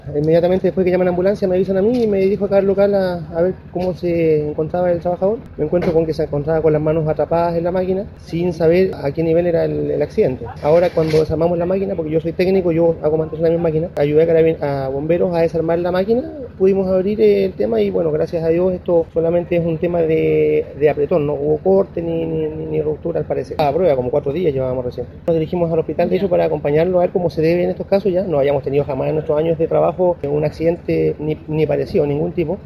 Inmediatamente después que llaman a la ambulancia me avisan a mí y me dirijo acá al local a ver cómo se encontraba el trabajador. Me encuentro con que se encontraba con las manos atrapadas en la máquina sin saber a qué nivel era el accidente. Ahora cuando desarmamos la máquina, porque yo soy técnico, yo hago mantención de mi máquina, ayudé a bomberos a desarmar la máquina, pudimos abrir el tema y bueno, gracias a Dios esto solamente es un tema de apretón, no hubo corte ni ruptura al parecer. A prueba, como 4 días llevábamos recién. Nos dirigimos al hospital de hecho para acompañarlo a ver cómo se debe en estos casos ya. No habíamos tenido jamás en nuestros años de trabajo un accidente ni parecido, ningún tipo.